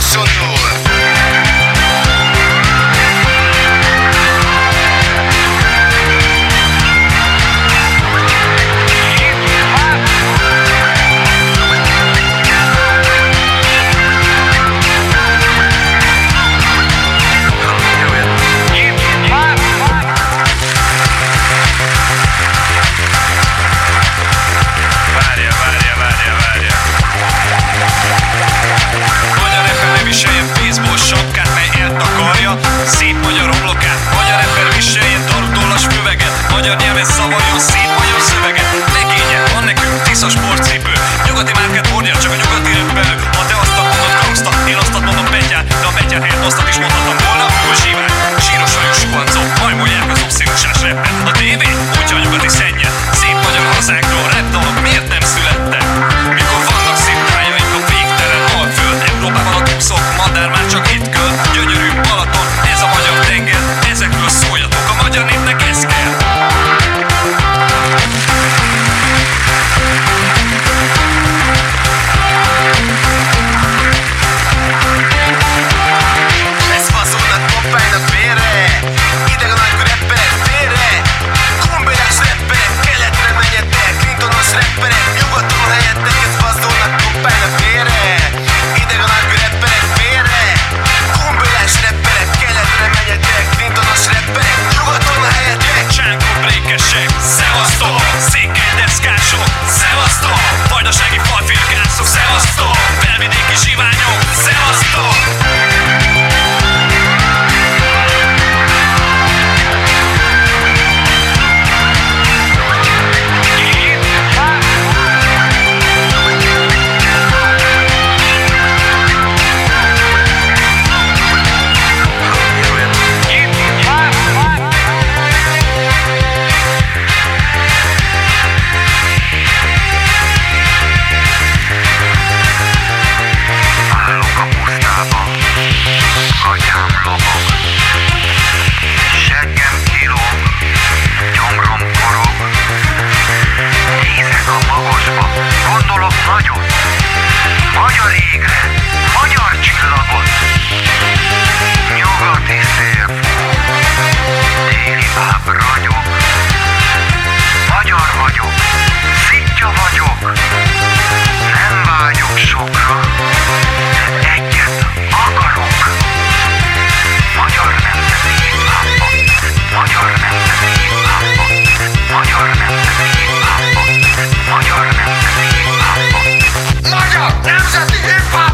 Szép magyar homlokát, magyar ember viseljen tartóllas füveget, magyar nyelven szavaljon szép magyar szöveget. Legénye, van nekünk Tisza sportcipő, nyugati márkát hordja, csak a nyugati repülő. Ha te azt mondod gangsta, én azt mondom Betyár, de a Betyár helyett azt is mondhatom volna, hogy zsivány, síros hajú suhancó, majmolják az obszínusás reppet. A tévé, úgyja a nyugati szennyet, szép magyar hazánkról rap dalok miért nem születtek? Mikor vannak szép tájaink a végtelen Alföld, Európában a tukszok, madár már csak itt költ, gyönyörű Balaton, ez a magyar tenger, ezekről szóljatok, a magyar népnek ez kell. Ez faszolnak, poppájnak félre, ideg a nagykor repperek félre, kumbélás repperek, keletre menjetek, Clintonos repperek, nyugaton helyettek. Ez faszolnak, poppájnak félre, ideg a nagykor repperek félre, kumbélás repperek, keletre menjetek, Clintonos repperek, nyugaton helyettek. Csánkó brékesek, szevasztok, székely deszkások, szevasztok, vajdasági falfirkászok, szevasztok, belvidéki zsiványok, szevasztok. Magyar égre, magyar csillagot, nyugati szélfó, téli báb ragyog. Magyar vagyok, szitja vagyok, nem vágyok sokra, de egyet akarok. Magyar nemzeti hip-hopot, magyar nemzeti hip-hopot, magyar nemzeti hip-hopot, magyar nemzeti hip-hopot. Magyar nemzeti hip-hop!